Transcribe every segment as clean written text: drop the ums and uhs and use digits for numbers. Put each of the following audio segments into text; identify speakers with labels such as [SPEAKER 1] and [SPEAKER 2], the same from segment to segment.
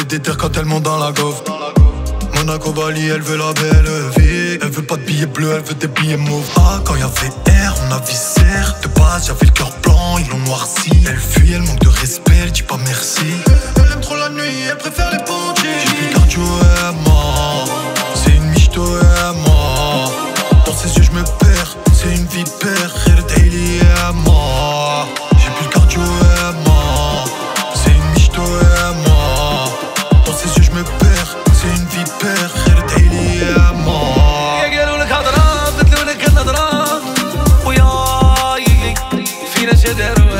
[SPEAKER 1] déter quand elle monte dans la gaufre. Monaco Bali, elle veut la belle vie. Elle veut pas de billets bleus, elle veut des billets mauves. Ah, quand y'avait air, on a viscère. De base, j'avais le cœur blanc, ils l'ont noirci. Elle fuit, elle manque de respect, elle dit pas merci. Elle aime trop la nuit, elle préfère les pontiers. J'ai plus le cardio, moi. C'est une michto, moi. Dans ses yeux, je me perds. C'est une vipère, elle est daily, moi. J'ai plus le cardio, moi. C'est une michto, moi. Dans ses yeux, je me perds. C'est une vipère, elle est daily, moi.
[SPEAKER 2] قالوا لك هضرة بدلوا لك النظرة وياي فينا شدروا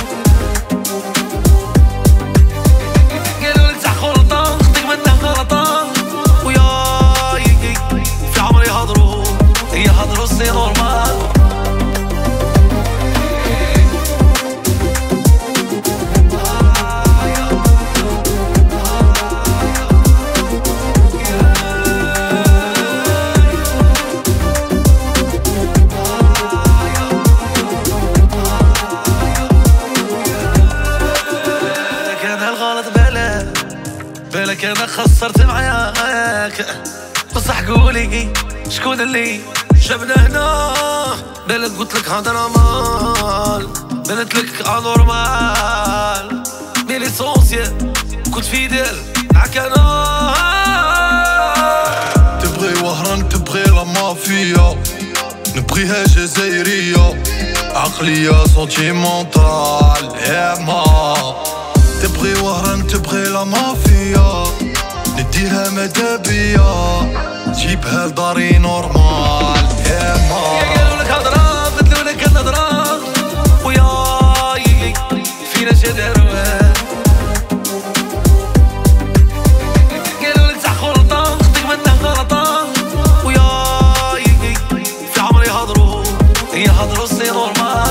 [SPEAKER 2] قالوا لك تاع خلطة خطيك منها غلطة وياي في عمري هضروا هي هضروا سي نورمال بالك انا خسرت معاك بصح قولي شكون اللي جابنا هنا بالك قلت لك هضره مال بنت لك انورمال مي ليسونسيا كنت فيدل معاك انا
[SPEAKER 1] تبغي وهران تبغي لا مافيا نبغيها جزائرية عقلية سونتيمونتال ما تبغي وهران تبغي لا مافيا نديرها مدابية جيبها لداري نورمال ما
[SPEAKER 2] قالوا لك هضرة بدلوا لك النظرة وياي فينا شدروا قالوا لك تاع خلطة خطيك منها غلطة وياي في عمري هضروا هي هضروا سي نورمال